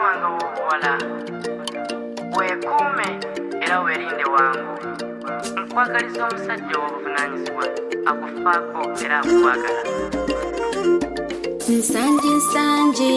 wange w'obuwala weekuume era weerinde wangu. Nkwagaliza omusajja w'obuvunaanyizibwa akufaako era akukwagala. Nsanji nsanji,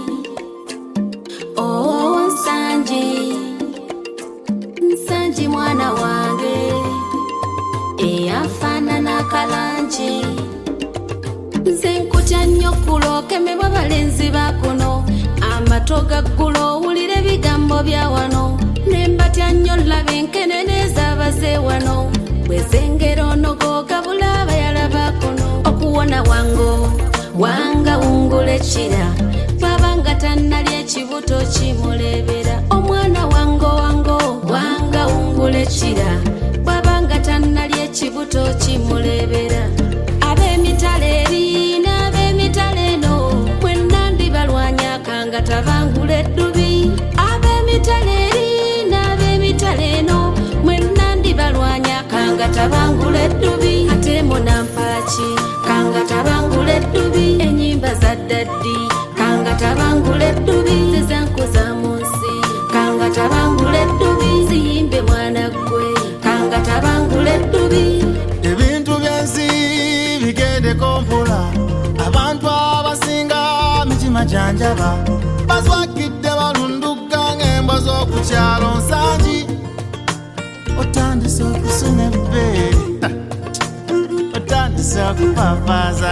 oh nsanji, nsanji mwana wange eyafaanana kalangi. Nze nkutya nnyo kulokemebwa balenzi bakuno, amato gaggulo owulira ebigambo bya wano, ne mbatya nnyo laba enkenene z'abaze wano, bwezengera onogo gabula abayala bakuno. Okuwona wango wanga wungula ekira, bwabanga tannalya ekibuto kimulebera. Omwana wango wanga wungula ekira, bwabanga tannalya ekibuto kimulebera. Ab'emitala eri n'ab'emitala eno mwenna ndibalwanya kanga tabangula eddubi. Ab'emitala eri n'ab'emitala eno mwenna ndibalwanya kanga tabangula eddubi. Ate munampaki kanga tabangula eddubi. Ennyimba za ddaddi kanga tabangula eddubi. Zezankuza mu nsi kanga tabangula eddubi. Ziyimbe mwana ggwe kanga tabangula eddubi. Ebintu byensi bigendeko mpola, abantu abasinga mitima janjaba, bazwakidde balunduka ng'embwa z'okukyalo. Nsanji otandise okusuna ebbeere, otandise okupapaaza.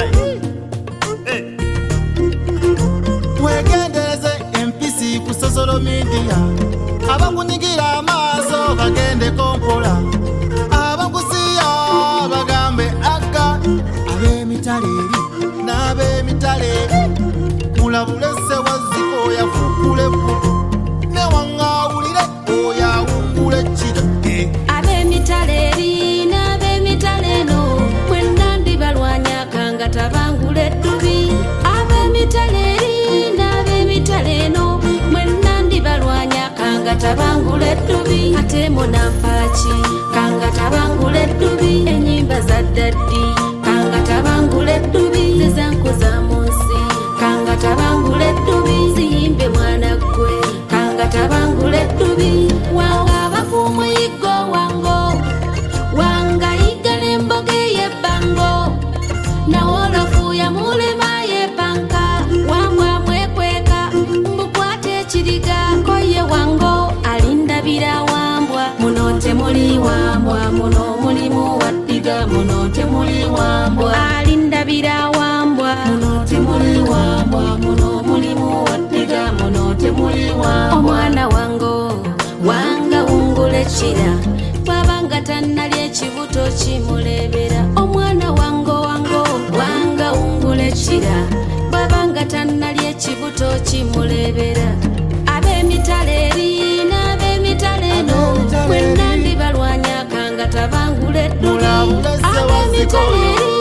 Wegendereze empisi ku social media, abakunyigira amaaso bagendeko mpola, abakusiya bagambe aga. Ab'emitala eri n'ab'emitala eri mulabule Ssewaziko yafukula ebbuto, ne waŋŋaawulire oyo awungula ekira. Ab'emitala eri n'ab'emitala eno mwenna ndibalwanya kanga tabangula eddubi. Ab'emitala eri n'ab'emitala eno mwenna ndibalwanya kanga tabangula eddubi. Ate munampaki kanga tabangula eddubi. Ennyimba za ddaddi kanga tabangula eddubi. Zezankuza mu nsi kanga tabangula eddubi. Ziyimbe mwana ggwe kanga tabangula eddubi. Wanga abakumuyiggo wango wanga yiga n'emboga ey'ebbango, nawolofuya mulema yepanka wambwa mwekweka mbukwata ekiriga koye wango alindabira wambwa. Muno temuli wambwa, muno mulimu waddiga, muno temuli wambwa. Alindabira wambwa, muno temuli wambwa, muno mulimu waddiga, muno temuli wambwa. Omwana wango wanga wungula ekira, bwabanga tannalya ekibuto kimulebera. Omwana wango wanga wungula ekira, bwabanga tannalya ekibuto kimulebera. Ab'emitala eri n'ab'emitala eno mwenna ndibalwanya kanga tabangula eddubi. Ab'emitala eri